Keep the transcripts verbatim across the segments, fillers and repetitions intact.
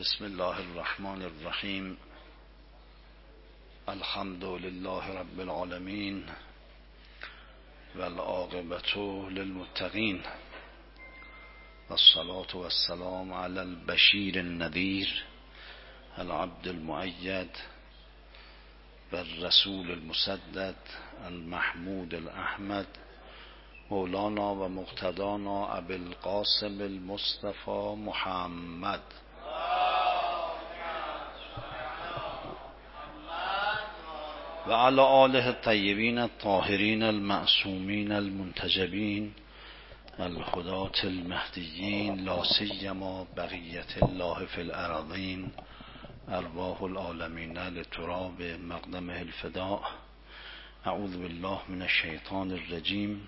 بسم الله الرحمن الرحیم. الحمد لله رب العالمین والعاقبة للمتقین والصلاة والسلام علی البشیر النذیر العبد المؤید والرسول المسدد المحمود الأحمد مولانا و مقتدانا ابی القاسم المصطفى محمد و علی آله الطیبین الطاهرین المعصومین المنتجبین الهداة المهدیین لا سیما بقیة الله فی الارضین ارواح العالمین لتراب مقدمه الفداء. اعوذ بالله من الشیطان الرجیم.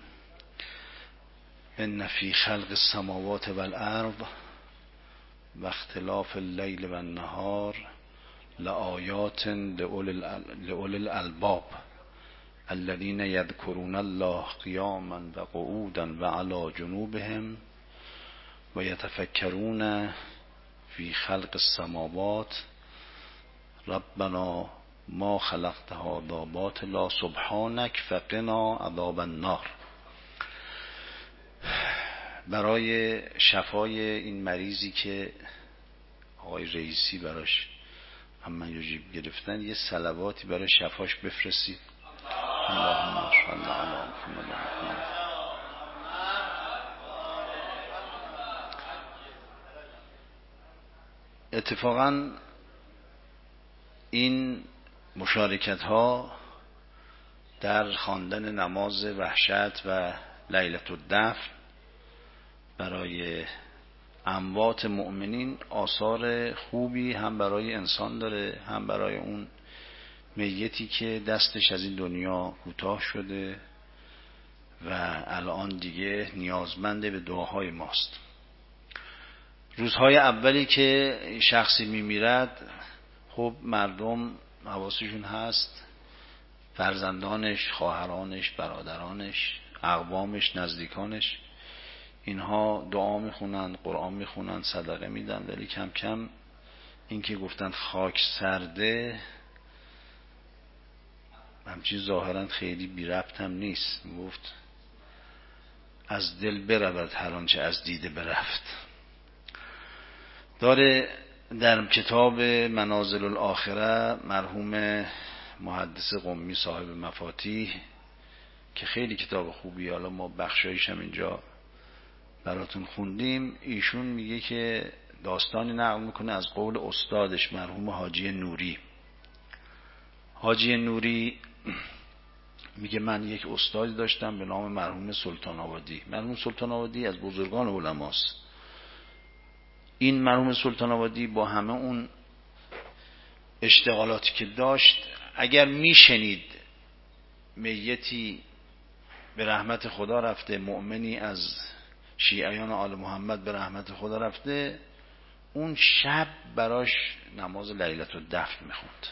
ان فی خلق السماوات والارض و اختلاف اللیل و النهار لآیات لأولی الالباب الذین یذکرون الله قیاما و قعودا و علی جنوبهم و یتفکرون فی خلق السماوات ربنا ما خلقت هذا باطلا سبحانک فقنا عذاب النار. برای شفای این مریضی که آقای رئیسی براش هم یجیب گرفتن یه صلواتی برای شفاش بفرستید. اللهم صل علی محمد. اتفاقا این مشارکت ها در خواندن نماز وحشت و لیلة الدفن برای اموات مؤمنین آثار خوبی هم برای انسان داره، هم برای اون میتی که دستش از این دنیا کوتاه شده و الان دیگه نیازمند به دعاهای ماست. روزهای اولی که شخصی میمیرد خب مردم حواسشون هست، فرزندانش، خواهرانش، برادرانش، اقوامش، نزدیکانش، اینها دعا میخونن، قرآن میخونن، صدقه میدن، ولی کم کم این که گفتن خاک سرده همچین ظاهرا خیلی بی ربط هم نیست. گفت از دل برود هر آنچه از دیده برفت. داره در کتاب منازل الاخره مرحوم محدث قمی صاحب مفاتیح که خیلی کتاب خوبی، حالا ما بخشایش هم اینجا براتون خوندیم، ایشون میگه که داستانی نقل میکنه از قول استادش مرحوم حاجی نوری. حاجی نوری میگه من یک استادی داشتم به نام مرحوم سلطان آبادی. مرحوم سلطان آبادی از بزرگان علماست. این مرحوم سلطان آبادی با همه اون اشتغالاتی که داشت، اگر میشنید میتی به رحمت خدا رفته، مؤمنی از شیعیان آل محمد به رحمت خدا رفته، اون شب براش نماز لیلة الدفن میخوند.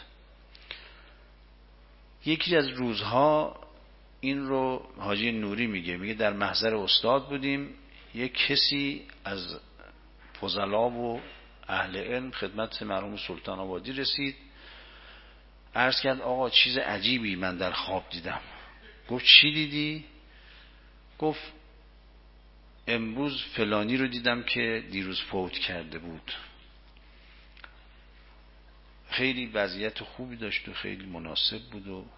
یکی از روزها این رو حاجی نوری میگه، میگه در محضر استاد بودیم، یک کسی از فضلا و اهل علم خدمت مرحوم سلطان آبادی رسید، عرض کرد آقا چیز عجیبی من در خواب دیدم. گفت چی دیدی؟ گفت امروز فلانی رو دیدم که دیروز فوت کرده بود. خیلی وضعیت خوبی داشت و خیلی مناسب بود و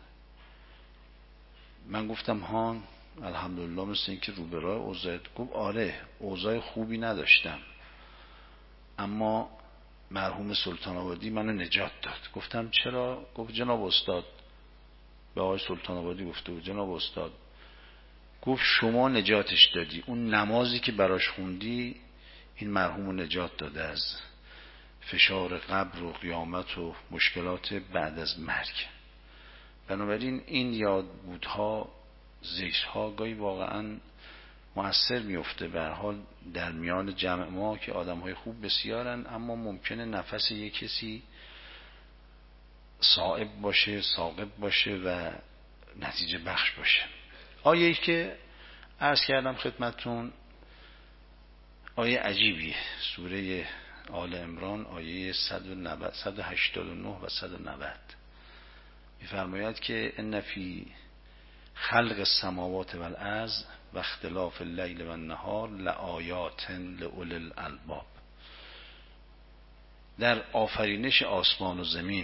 من گفتم هان الحمدلله مثل این که رو به راه اوضاع. گفت آره اوضاع خوبی نداشتم، اما مرحوم سلطان آبادی منو نجات داد. گفتم چرا؟ گفت جناب استاد، به آقای سلطان آبادی گفته بود، جناب استاد گفت شما نجاتش دادی، اون نمازی که براش خوندی این مرحوم نجات داده از فشار قبر و قیامت و مشکلات بعد از مرگ. بنابراین این یادبودها، ذکرها گاهی واقعا مؤثر میفته. به هر حال در میان جمع ما که آدمهای خوب بسیارن، اما ممکنه نفس یک کسی صائب باشه، ثاقب باشه و نتیجه بخش باشه. آیه‌ای که عرض کردم خدمتون آیه عجیبیه، سوره آل عمران آیه صد و هشتاد و نه و صد و نود می‌فرماید که ان فی خلق السماوات والارض و اختلاف اللیل و النهار لآیات لأولی الالباب. در آفرینش آسمان و زمین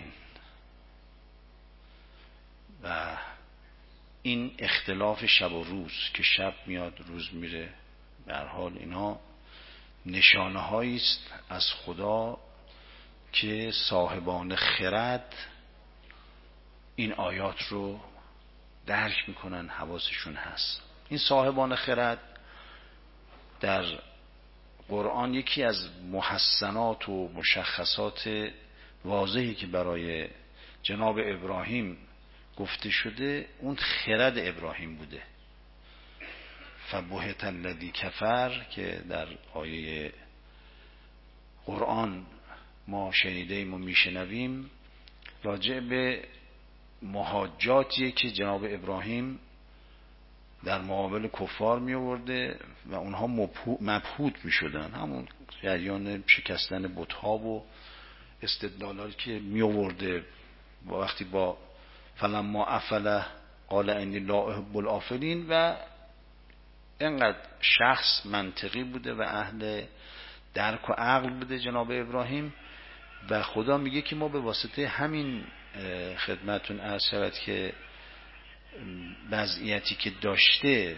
و این اختلاف شب و روز که شب میاد روز میره، به هر حال اینا نشانه هایی است از خدا که صاحبان خرد این آیات رو درک میکنن، حواسشون هست. این صاحبان خرد در قرآن یکی از محسنات و مشخصات واضحی که برای جناب ابراهیم گفته شده اون خرد ابراهیم بوده. فبهت الذی کفر که در آیه قرآن ما شنیدیم و میشنویم راجع به محاجاتیه که جناب ابراهیم در مقابل کفار می آورده و اونها مبهوت می شدن، همون جریان شکستن بت‌ها و استدلالاتی که می آورده. وقتی با فلما افل قال انی لا احب الافلین و اینقدر شخص منطقی بوده و اهل درک و عقل بوده جناب ابراهیم و خدا میگه که ما به واسطه همین خدمتون عرض شود که وضعیتی که داشته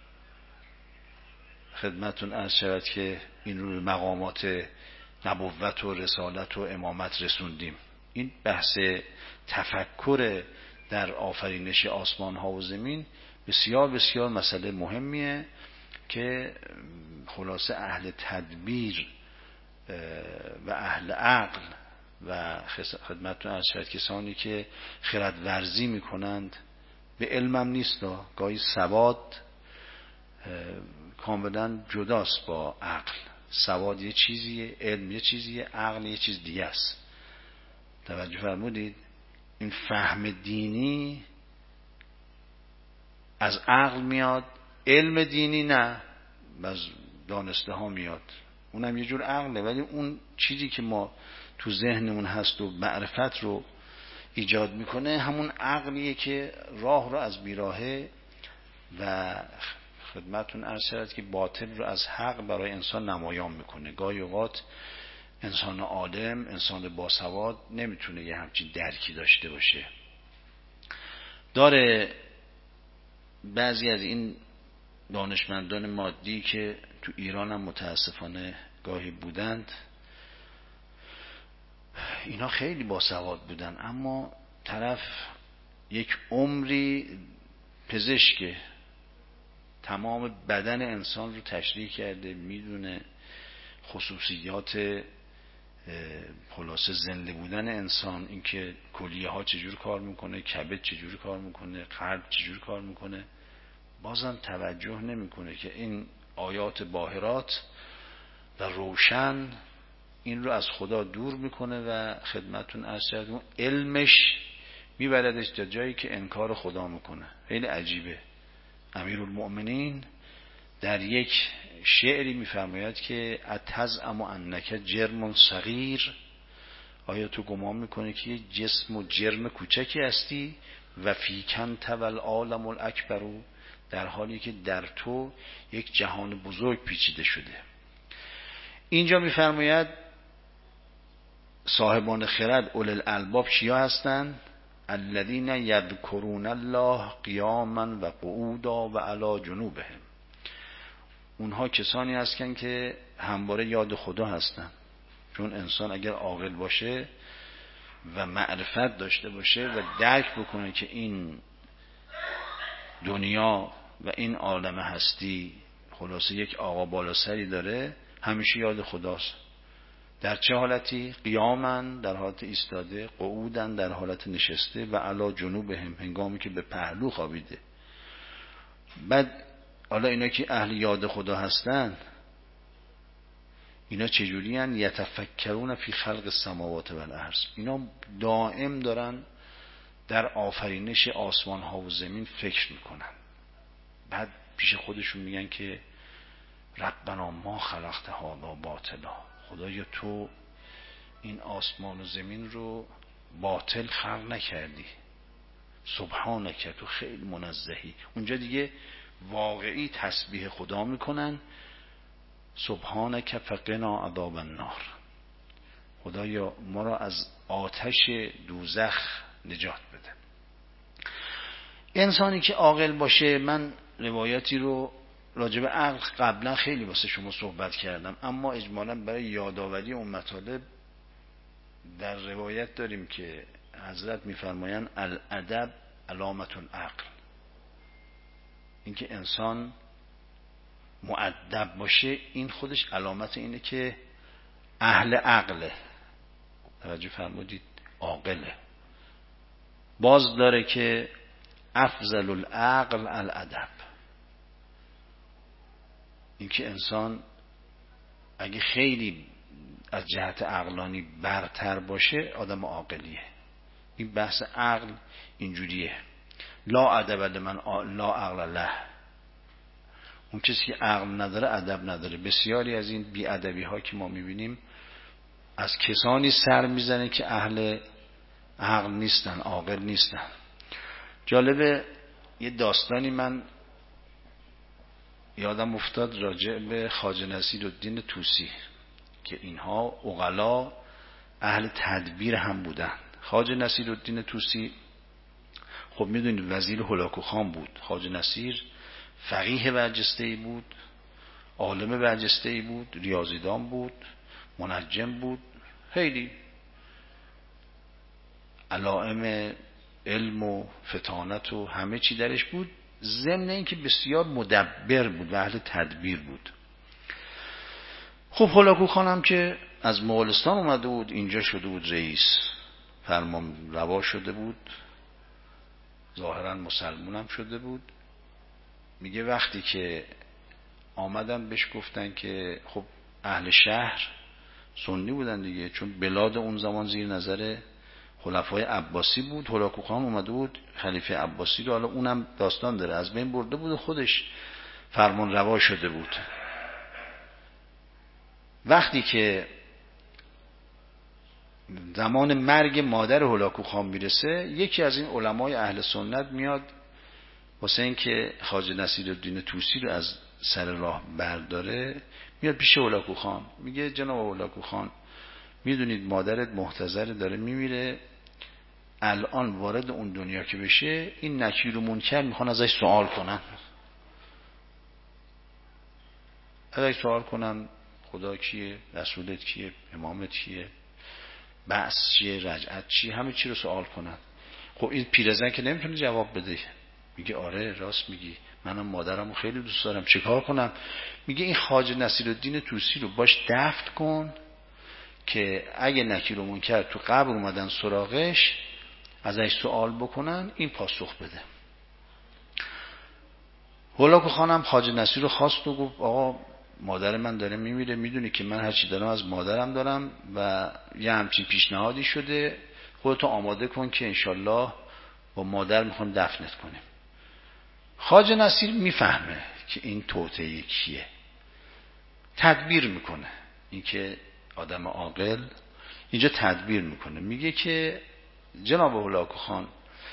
خدمتون عرض شود که این رو مقامات نبوت و رسالت و امامت رسوندیم. این بحث تفکر در آفرینش آسمان ها و زمین بسیار بسیار مسئله مهمیه که خلاصه اهل تدبیر و اهل عقل و خدمتتون عرض شد کسانی که خرد ورزی میکنند، به علمم نیست، گاهی سواد کاملا جداست با عقل. سواد یه چیزیه، علم یه چیزیه، عقل یه چیز دیگه است. توجه فرمودید؟ این فهم دینی از عقل میاد، علم دینی نه، از دانسته ها میاد، اونم یه جور عقله، ولی اون چیزی که ما تو ذهنمون هست و معرفت رو ایجاد میکنه همون عقلیه که راه رو از بیراهه و خدمتون عرض شد که باطل رو از حق برای انسان نمایان میکنه. گاهی اوقات انسان عالم، انسان باسواد نمیتونه یه همچین درکی داشته باشه. داره بعضی از این دانشمندان مادی که تو ایران هم متاسفانه گاهی بودند، اینا خیلی باسواد بودن اما طرف یک عمری پزشکه، تمام بدن انسان رو تشریح کرده، میدونه خصوصیات خلاصه زنده بودن انسان، اینکه کلیه ها چجور کار میکنه، کبد چجور کار میکنه، قلب چجور کار میکنه، بازم توجه نمیکنه که این آیات باهرات و روشن این رو از خدا دور میکنه و خدمتون عرض کردم علمش میبردش تا جایی که انکار خدا میکنه. خیلی عجیبه. امیرالمؤمنین در یک شعری میفرماید که اتزعم انک جرم صغیر، آیا تو گمان میکنی که یه جسم و جرم کوچکی هستی؟ و فیکن تول عالم الاکبر، در حالی که در تو یک جهان بزرگ پیچیده شده. اینجا میفرماید صاحبان خرد اول الالباب چیا هستند؟ الذین یذکرون الله قیاما و قعودا و علی جنوبهم. اونها کسانی هستند که همواره یاد خدا هستند، چون انسان اگر عاقل باشه و معرفت داشته باشه و درک بکنه که این دنیا و این عالم هستی خلاصه یک آقا بالا سری داره، همیشه یاد خداست. در چه حالتی؟ قیاماً در حالت ایستاده، قعوداً در حالت نشسته و علی جنوبهم هنگامی که به پهلو خوابیده. بعد حالا اینا که اهل یاد خدا هستن اینا چجوری هن؟ یتفکرون فی خلق السماوات والارض، اینا دائم دارن در آفرینش آسمان ها و زمین فکر میکنن. بعد پیش خودشون میگن که ربنا ما خلقت هذا باطلا، خدایا تو این آسمان و زمین رو باطل خلق نکردی، سبحانک تو خیلی منزهی. اونجا دیگه واقعی تسبیح خدا میکنن، سبحانک فقنا عذاب النار، خدایا ما را از آتش دوزخ نجات بده. انسانی که عاقل باشه، من روایتی رو راجع به عقل قبلا خیلی واسه شما صحبت کردم، اما اجمالا برای یادآوری اون مطالب در روایت داریم که حضرت میفرمایند الادب علامت العقل، اینکه انسان مؤدب باشه این خودش علامت اینه که اهل عقله. توجه فرمودید؟ عاقله. باز داره که افضل العقل الادب، اینکه انسان اگه خیلی از جهت عقلانی برتر باشه آدم عاقلیه. این بحث عقل اینجوریه، لا ادب لمن لا عقل له، اون کسی که عقل نداره ادب نداره. بسیاری از این بی ادبی ها که ما میبینیم از کسانی سر میزنه که اهل عقل نیستن، عاقل نیستن. جالبه یه داستانی من یادم افتاد راجع به خواجه نصیرالدین طوسی که اینها عقلا اهل تدبیر هم بودن. خواجه نصیرالدین طوسی خب میدونید وزیر هولاکو خان بود. خواجه نصیر فقیه برجسته‌ای بود، عالم برجسته‌ای بود، ریاضیدان بود، منجم بود، خیلی علائم علم و فطانت و همه چی درش بود، ضمن اینکه بسیار مدبر بود و اهل تدبیر بود. خب هولاکو خانم که از مغولستان اومده بود اینجا شده بود رئیس، فرمان روا شده بود، ظاهرا مسلمون هم شده بود. میگه وقتی که آمدن بهش گفتن که خب اهل شهر سنی بودن دیگه، چون بلاد اون زمان زیر نظر خلفای عباسی بود. هولاکو خان اومده بود خلیفه عباسی رو، حالا اونم داستان داره، از بین برده بود و خودش فرمان روا شده بود. وقتی که زمان مرگ مادر هولاکو خان میرسه، یکی از این علمای اهل سنت میاد واسه این که خواجه نصیرالدین طوسی رو از سر راه برداره، میاد پیش هولاکو خان میگه جناب هولاکو خان میدونید مادرت محتضر داره میمیره، الان وارد اون دنیا که بشه این نکیر و منکر میخوان ازش سوال کنن، ازش سوال کنن خدا کیه، رسولت کیه، امامت کیه، بعث چیه، رجعت چیه، همه چی رو سوال کنن. خب این پیرزن که نمیتونه جواب بده، میگه آره راست میگی، منم مادرمو خیلی دوست دارم، چیکار کنم؟ میگه این خواجه نصیرالدین طوسی رو باش دفن کن که اگه نکیر و منکر تو قبر اومدن سراغش ازش سوال بکنن این پاسخ بده. هولاکو خانم خواجه نصیر رو خواست و گفت آقا مادر من داره میمیره، میدونی که من هرچی دارم از مادرم دارم و یه همچین پیشنهادی شده، خودتو آماده کن که انشالله با مادر میخوام دفنت کنیم. خواجه نصیر میفهمه که این توطئه کیه، تدبیر میکنه. این که آدم عاقل اینجا تدبیر میکنه، میگه که جناب هولاکو خان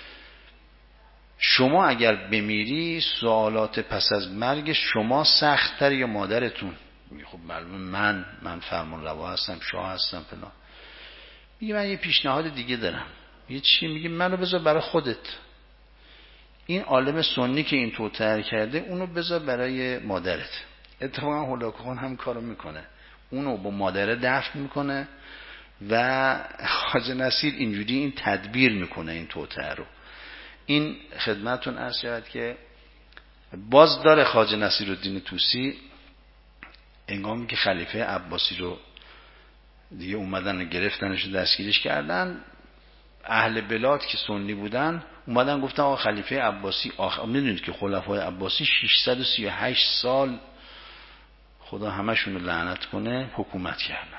شما اگر بمیری سوالات پس از مرگ شما سخت‌تر یا مادرتون؟ میگه خب معلومه من من فرمان روا هستم، شاه هستم فلان. میگه من یه پیشنهاد دیگه دارم. میگه چی؟ میگه منو بذار برای خودت، این عالم سنی که این توطئه کرده اونو بذار برای مادرت. اتفاقا هولاکو خان هم کارو میکنه، اونو با مادره دفن میکنه و خواجه نصیر اینجوری این تدبیر میکنه این توطئه رو. این خدمتون عرض شود که باز داره خواجه نصیرالدین طوسی انگامی که خلیفه عباسی رو دیگه اومدن گرفتنش و دستگیرش کردن، اهل بلاد که سنی بودن اومدن گفتن آقا خلیفه عباسی آخر میدونید که خلفای عباسی ششصد و سی و هشت سال خدا همشون رو لعنت کنه حکومت کردن.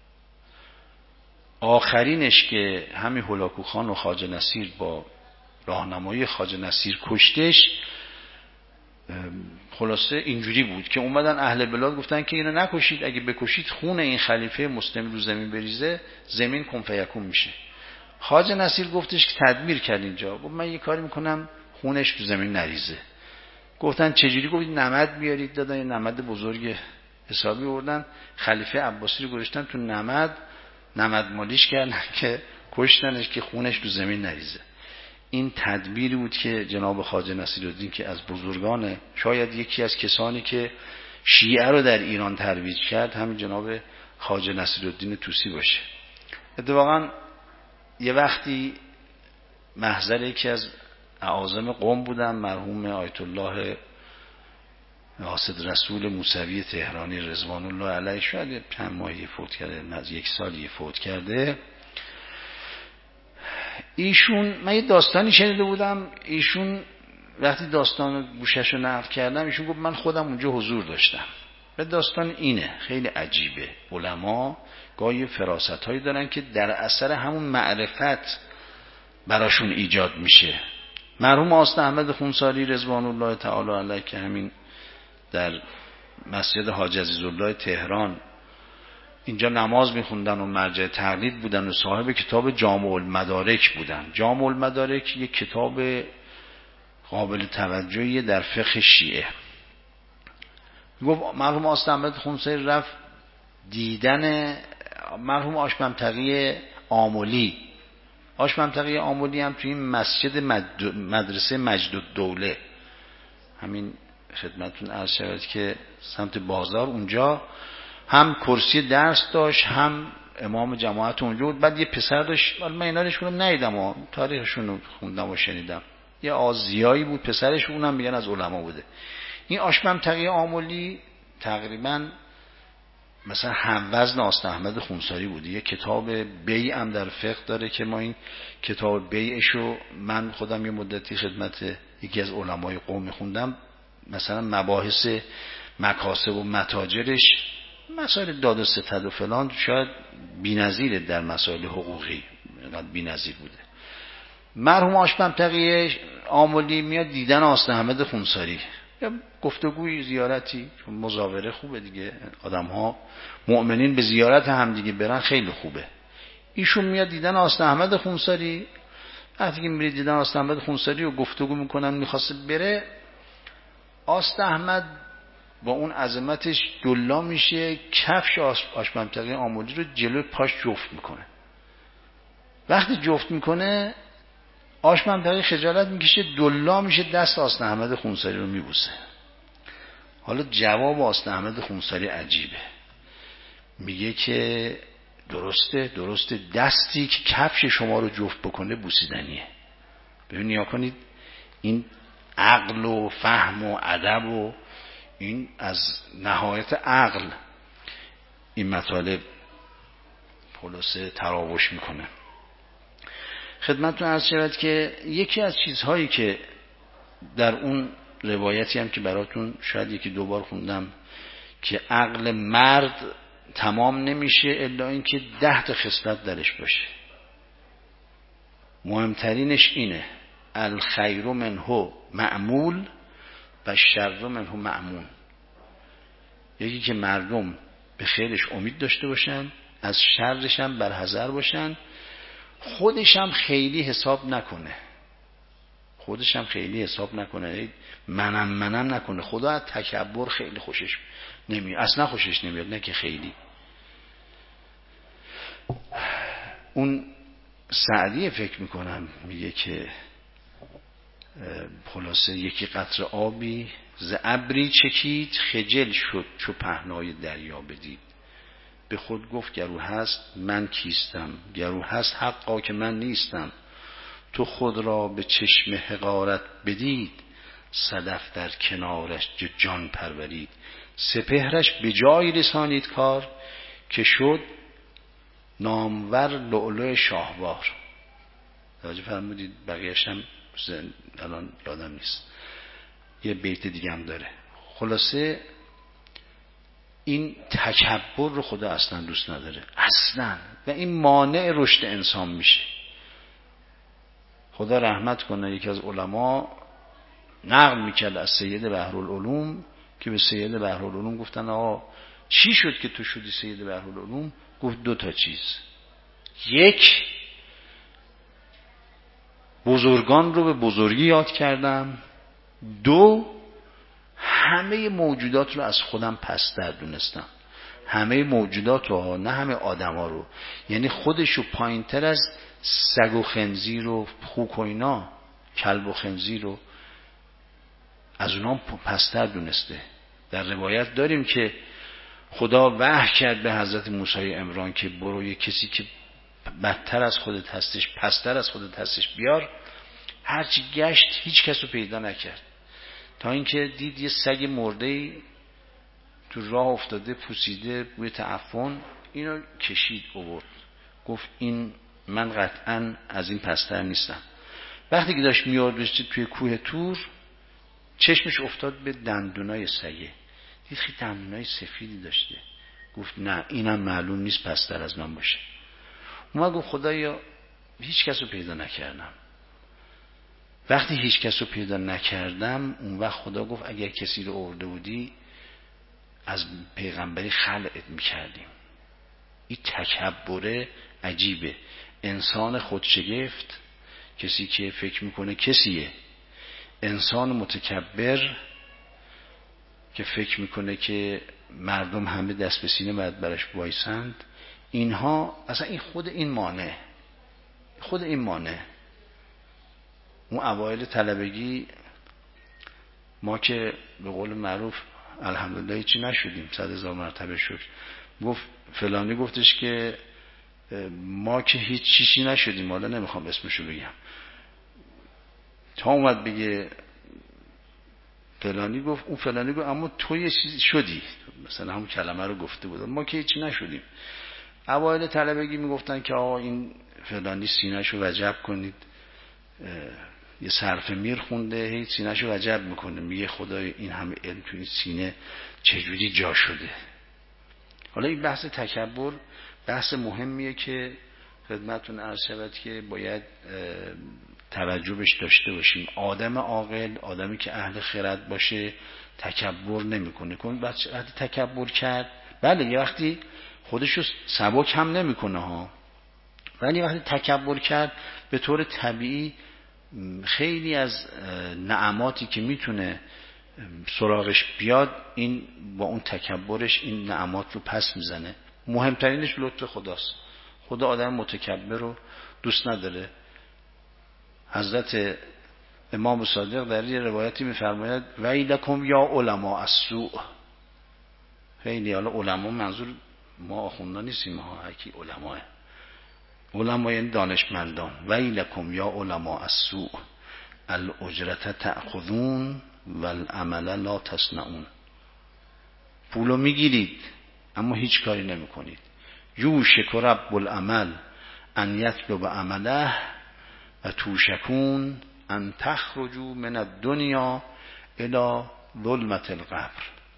آخرینش که همین هولاکو خان و خواجه نصیر با راهنمایی خواجه نصیر کشتش، خلاصه اینجوری بود که اومدن اهل بلاد گفتن که اینو نکشید، اگه بکشید خون این خلیفه مسلم رو زمین بریزه زمین کن فیکون میشه. خواجه نصیر گفتش که تدبیر کرد اینجا، گفت من یه کاری میکنم خونش رو زمین نریزه. گفتن چجوری؟ گفتید نمد بیارید. دادن یه نمد بزرگ حسابی آوردن، خلیفه عباسی رو گذاشتن تو نمد، نمد مالیش کردن که کشتنش که خونش رو زمین نریزه. این تدبیری بود که جناب خواجه نصیرالدین که از بزرگان، شاید یکی از کسانی که شیعه رو در ایران ترویج کرد، همین جناب خواجه نصیرالدین طوسی باشه. اتفاقا یه وقتی محضر یکی از اعاظم قم بودم، مرحوم آیت الله حاسد رسول موسوی تهرانی رضوان الله علیه، شاید چند ماهی فوت کرده، از یک سالی فوت کرده. ایشون، من یه داستانی شنیده بودم، ایشون وقتی داستان گوشش رو نقل کردم، ایشون گفت من خودم اونجا حضور داشتم. به داستان اینه، خیلی عجیبه. علما گاهی فراست هایی دارن که در اثر همون معرفت براشون ایجاد میشه. مرحوم آست احمد خونساری رضوان الله تعالی علیه که همین در مسجد حاج عزیزالله تهران اینجا نماز میخوندن و مرجع تقلید بودن و صاحب کتاب جامع المدارک بودن. جامع المدارک یک کتاب قابل توجهی در فقه شیعه. گفت مرحوم آست احمد خونساری رفت دیدن مرحوم آش ممتقی آملی. آش ممتقی آملی هم توی این مسجد مدرسه مجد الدوله، همین خدمتون عرض شود که سمت بازار، اونجا هم کرسی درس داشت هم امام جماعت اونجا بود. بعد یه پسر داشت، من اینا رو شونم ندیدم و تاریخشون رو خوندم و شنیدم، یه آزیایی بود پسرش، اونم میگن از علما بوده. این آش ممتقی آملی تقریبا مثلا هم وزن آست احمد خونساری بوده. یه کتاب بیع هم در فقه داره که ما این کتاب بیعشو من خودم یه مدتی خدمت یکی از علمای قوم میخوندم، مثلا مباحث مکاسب و متاجرش، مسائل داد و ستد و فلان، شاید بی‌نظیره در مسائل حقوقی، بی‌نظیر بوده. مرحوم آش ممتقی آملی میاد دیدن آست احمد خونساری، یا گفتگوی زیارتی، چون مزاوره خوبه دیگه، آدم ها مؤمنین به زیارت هم دیگه برن خیلی خوبه. ایشون میاد دیدن آست احمد خونساری، وقتی که میره دیدن آست احمد خونساری و گفتگو میکنن، میخواسته بره، آست احمد با اون عظمتش دلا میشه، کفش آش ممتقی آملی رو جلو پاش جفت میکنه. وقتی جفت میکنه آش ممتقی خجالت میکشه، دلا میشه، دست آست احمد خونساری رو میبوسه. حالا جواب آست احمد خونساری عجیبه، میگه که درسته درسته دستی که کفش شما رو جفت بکنه بوسیدنیه. ببین نیا کنید، این عقل و فهم و ادب و این از نهایت عقل این مطالب خلاصه تراوش میکنه. خدمتتون عرض شود که یکی از چیزهایی که در اون روایتی هم که براتون شاید یکی دو بار خوندم که عقل مرد تمام نمیشه الا اینکه ده تا خصلت درش باشه. مهمترینش اینه الخیر منه معمول و شر منه مأمون. یکی که مردم به خیرش امید داشته باشن، از شرش هم برحذر باشن، خودش هم خیلی حساب نکنه خودش هم خیلی حساب نکنه منم منم نکنه. خدا از تکبر خیلی خوشش نمیاد، اصلا خوشش نمیاد، نه که خیلی. اون سعدی فکر میکنم میگه که خلاصه یکی قطره آبی ز ابری چکید، خجل شد چو پهنای دریا بدید. به خود گفت گرو هست من کیستم، گرو هست حقا که من نیستم. تو خود را به چشم حقارت بدید، صدف در کنارش جان پرورید. سپهرش به جای رسانید کار، که شد نامور لؤلؤ شاهوار. توجه فرمودید؟ بقیه‌اش هم الان یادم نیست، یه بیت دیگه هم داره. خلاصه این تکبر رو خدا اصلا دوست نداره اصلا، و این مانع رشد انسان میشه. خدا رحمت کنه، یکی از علما نقل میکرد از سید بحرالعلوم که به سید بحرالعلوم گفتن آقا چی شد که تو شدی سید بحرالعلوم؟ گفت دو تا چیز، یک بزرگان رو به بزرگی یاد کردم، دو همه موجودات رو از خودم پستر دونستم. همه موجودات رو، نه همه آدم ها رو، یعنی خودش رو پایین تر از سگ و خنزیر و خوک و اینا، کلب و خنزیر رو از اونام پستر دونسته. در روایت داریم که خدا وحی کرد به حضرت موسی عمران که برو یه کسی که بدتر از خودت هستش، پستر از خودت هستش بیار. هرچی گشت هیچ کس رو پیدا نکرد، تا اینکه دید یه سگ مرده تو راه افتاده پوسیده بوی تعفن، اینو کشید آورد، گفت این من قطعا از این پستر نیستم. وقتی که داشت میاد توی کوه تور چشمش افتاد به دندونای سگه، دید خیلی دندونای سفیدی داشته، گفت نه اینم معلوم نیست پستر از من باشه. اومد گفت خدایا هیچ کس رو پیدا نکردم. وقتی هیچ کس رو پیدا نکردم اون وقت خدا گفت اگر کسی رو آورده بودی از پیغمبری خلقت میکردیم. این تکبره عجیبه. انسان خودشگفت، کسی که فکر میکنه کسیه، انسان متکبر که فکر میکنه که مردم همه دست به سینه باید برش وایسند، اینها اصلا این خود این مانع خود این مانع اون اوایل طلبگی ما که به قول معروف الحمدلله چی نشدیم، صد هزار مرتبه شد، گفت فلانی گفتش که ما که هیچ چیزی نشدیم، حالا نمیخوام اسمشو بگم، تا اومد بگه فلانی گفت، اون فلانی گفت اما تو یه چیزی شدی، مثلا همون کلمه رو گفته بود، ما که هیچی نشدیم. اوایل طلبگی میگفتن که آقا این فلانی سینه‌شو وجب کنید، یه صرف میر خونده، هیچ سینه‌شو وجب میکنه، میگه خدای این همه علم تو این سینه چجوری جا شده. حالا این بحث تکبر بحث مهمیه که خدمتتون عرض شود که باید توجه بهش داشته باشیم. آدم عاقل، آدمی که اهل خرد باشه تکبر نمیکنه. کن وقتی تکبر کرد، بله یه وقتی خودشو سبک هم نمیکنه ها، ولی وقتی تکبر کرد به طور طبیعی خیلی از نعماتی که میتونه سراغش بیاد این با اون تکبرش این نعمات رو پس میزنه. مهمترینش لطف خداست. خدا آدم متکبر رو دوست نداره. حضرت امام صادق در یه روایتی میفرماید ویلکم یا علماء السوء. خیلی حالا علما منظور ما آخوندان نیستیم ها، هرکی علماه، علما یعنی دانشمندان. ویلکم یا علماء السوء الاجرة تأخذون والعمل لا تصنعون. پولو میگیرید اما هیچ کاری نمی کنید. یوشک رب العمل ان یطلب عمله و توشکون ان تخرجوا من الدنیا الی ظلمت القبر.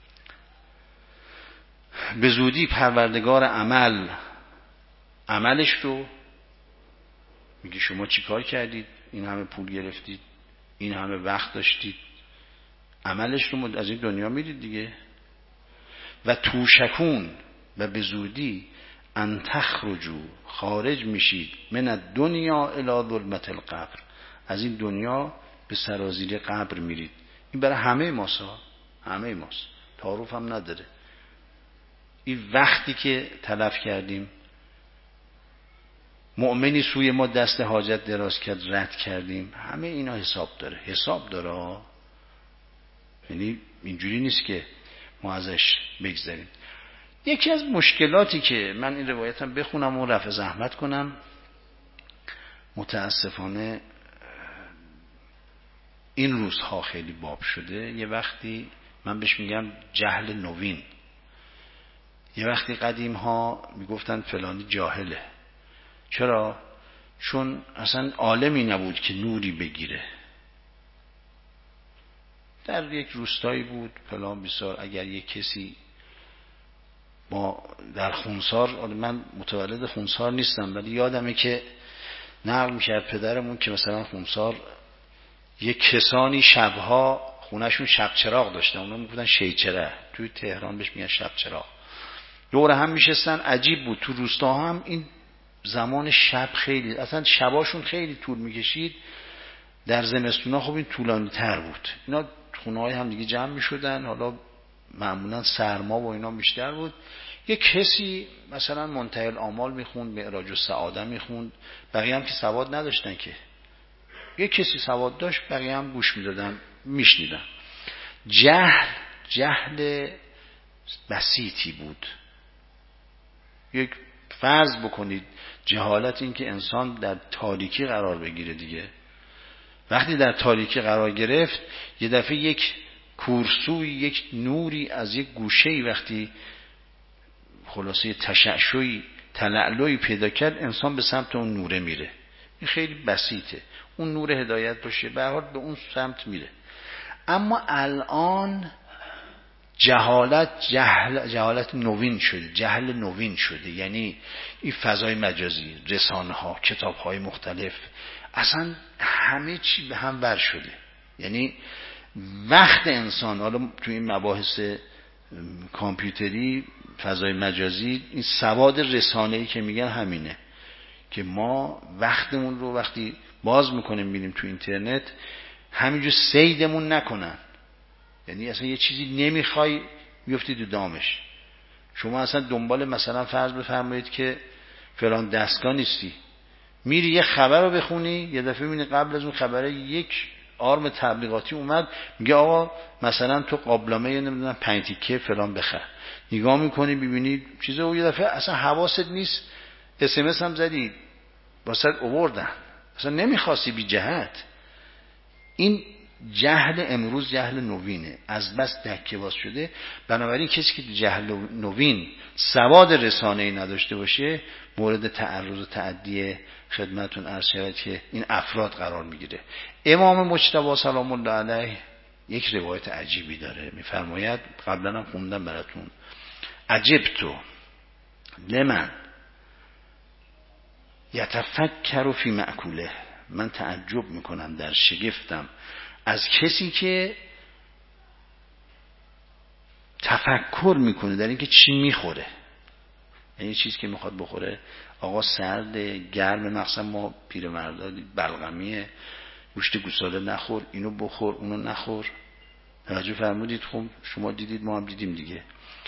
به زودی پروردگار عمل عملش رو میگه شما چی کار کردید، این همه پول گرفتید، این همه وقت داشتید، عملش رو از این دنیا میدید دیگه. و توشکون و به زودی ان تخرجوا خارج میشید من الدنیا الی ظلمت القبر، از این دنیا به سرازیر قبر میرید. این برای همه ماست، همه ماست، تعارف هم نداره. این وقتی که تلف کردیم، مؤمنی سوی ما دست حاجت دراز کرد رد کردیم، همه اینا حساب داره، حساب داره. یعنی اینجوری نیست که ما ازش بگذاریم. یکی از مشکلاتی که من این روایتم بخونم و رفع زحمت کنم، متاسفانه این روزها خیلی باب شده. یه وقتی من بهش میگم جهل نوین. یه وقتی قدیم ها میگفتن فلانی جاهله. چرا؟ چون اصلا عالمی نبود که نوری بگیره. در یک روستایی بود فلان بسار، اگر یک کسی ما در خونسار، من متولد خونسار نیستم ولی یادمه که نقل میکرد پدرمون که مثلا خونسار یک کسانی شبها خونهشون شب چراغ داشتن، اونا میگفتن شیچره، توی تهران بهش میگن شب چراغ. دور هم میشستن. عجیب بود تو روستاها هم این زمان شب خیلی، اصلا شباشون خیلی طول میکشید. در زمستونا خب این طولانی تر بود. اینا خونه های هم دیگه جمع میشدن، حالا معمولا سرما و اینا بیشتر بود. یک کسی مثلا منتهی الآمال میخوند، معراج السعاده میخوند، بقیه هم که سواد نداشتن که، یک کسی سواد داشت بقیه هم گوش میدادن میشنیدن. جهل جهل بسیطی بود. یک فرض بکنید جهالت، این که انسان در تاریکی قرار بگیره دیگه. وقتی در تاریکی قرار گرفت، یه دفعه یک کورسوی، یک نوری از یک گوشه‌ای وقتی خلاصه تشعشعی تلألؤی پیدا کرد، انسان به سمت اون نوره میره. این خیلی بسیطه، اون نور هدایت باشه به هر حال به اون سمت میره. اما الان جهالت جهل جهالت نوین شده، جهل نوین شده. یعنی این فضای مجازی، رسانه ها، کتاب های مختلف، اصلا همه چی به هم ور شده. یعنی وقت انسان، حالا تو این مباحث کامپیوتری، فضای مجازی، این سواد رسانه‌ای که میگن همینه که ما وقتمون رو وقتی باز میکنیم میریم تو اینترنت، همینجور صیدمون نکنن. یعنی اصلا یه چیزی نمیخوای میفتی تو دامش. شما اصلا دنبال مثلا فرض بفرمایید که فلان دستگاه نیستی، میری یه خبر رو بخونی، یه دفعه میبینی قبل از اون خبره یک آرم تبلیغاتی اومد میگه آقا مثلا تو قابلمه یه نمیدونم پنج تیکه فلان بخر. نگاه میکنی ببینی چیزه، و یه دفعه اصلا حواست نیست، اس ام اس هم زدی واسه آوردن، اصلا نمیخواستی بی جهت. این جهل امروز جهل نوینه، از بس دکه باز شده. بنابراین کسی که جهل نوین سواد رسانه‌ای نداشته باشه مورد تعرض و تعدی خدمتون عرض شود که این افراد قرار میگیره. امام مجتبی سلام الله علیه یک روایت عجیبی داره، میفرماید، قبلا هم خوندم براتون، عجبتو لمن یتفکر فی مأکوله، من تعجب میکنم، در شگفتم از کسی که تفکر میکنه در اینکه چی میخوره. یعنی چیزی که میخواد بخوره، آقا سرد گرم، مخصوصا ما پیرمردا بلغمیه، گوشت گوساله نخور، اینو بخور اونو نخور. توجه فرمودید؟ خب شما دیدید ما هم دیدیم دیگه.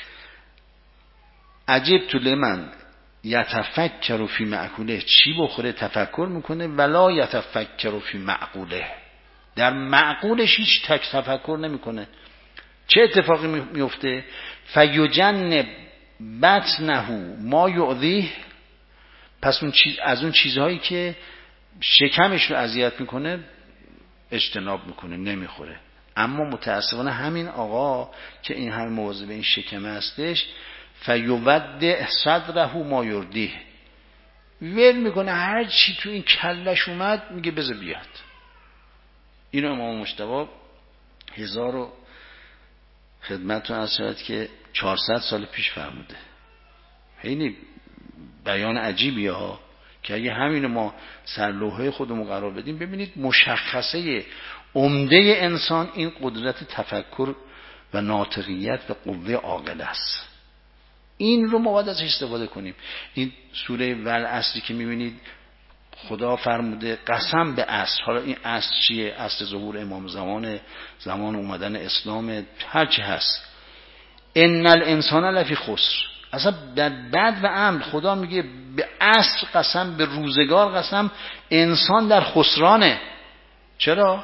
عجب تو لمن یتفکر فی معقوله، چی بخوره تفکر میکنه، ولا یتفکر فی معقوله، در معقولش هیچ تک تفکر نمیکنه. چه اتفاقی میفته؟ فیجنب بطنه ما یؤذیه، پس اون چیز، از اون چیزهایی که شکمش رو اذیت میکنه اجتناب میکنه، نمیخوره. اما متاسفانه همین آقا که این همه مواظب این شکمه هستش، فیودع صدره ما یردیه، ول میکنه هر چی تو این کلش اومد میگه بذار بیاد. اینو امام مجتبی هزار و خدمتتون عرض شود که چهارصد سال پیش فرموده. خیلی بیان عجیبیه ها که اگه همینو ما سرلوحه خودمون قرار بدیم، ببینید مشخصه عمده انسان این قدرت تفکر و ناطقیت و قوه عاقل است. این رو ما باید ازش استفاده کنیم. این سوره والعصر که میبینید خدا فرموده قسم به عصر. حالا این عصر چیه؟ عصر ظهور امام زمان، زمان اومدن اسلام، هر چی هست. ان الانسان لفی خسر، اصلا در بد و امن خدا میگه به عصر قسم، به روزگار قسم، انسان در خسرانه. چرا؟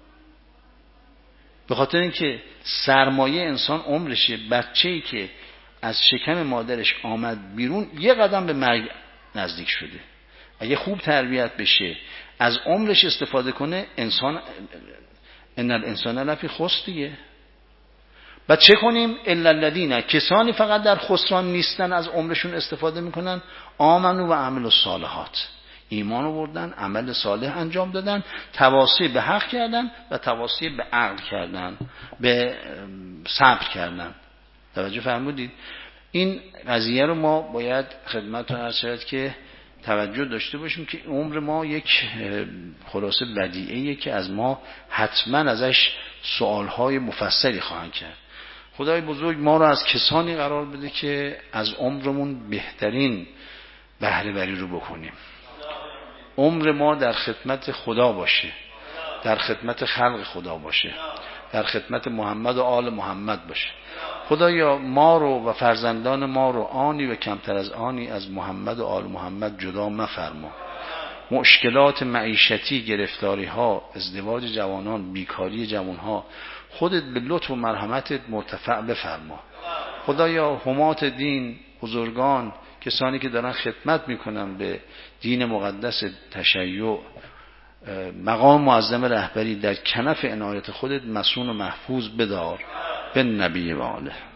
به خاطر اینکه سرمایه انسان عمرشه. بچه‌ای که از شکم مادرش آمد بیرون یه قدم به مرگ نزدیک شده. اگه خوب تربیت بشه، از عمرش استفاده کنه، انسان ان الانسان لفی خسر دیگه. بعد چه کنیم؟ الا الذین، کسانی فقط در خسران نیستن، از عمرشون استفاده میکنن، آمنو و عملوا الصالحات، ایمان آوردن، عمل صالح انجام دادن، تواصی به حق کردن و تواصی به عقل کردن، به صبر کردن. توجه فرمودید؟ این قضیه رو ما باید خدمتتون عرض شود که توجه داشته باشیم که عمر ما یک خلاصه بدیعیه که از ما حتما ازش سوالهای مفصلی خواهند کرد. خدای بزرگ ما رو از کسانی قرار بده که از عمرمون بهترین بهره بری رو بکنیم. عمر ما در خدمت خدا باشه، در خدمت خلق خدا باشه، در خدمت محمد و آل محمد باشه. خدایا ما رو و فرزندان ما رو آنی و کمتر از آنی از محمد و آل محمد جدا مفرما. مشکلات معیشتی، گرفتاری ها، ازدواج جوانان، بیکاری جوانها خودت به لطف و مرحمتت مرتفع بفرما. خدایا حمات دین، بزرگان، کسانی که دارن خدمت میکنن به دین مقدس تشیع، مقام معظم رهبری، در کنف عنایت خودت مصون و محفوظ بدار به نبی و آله.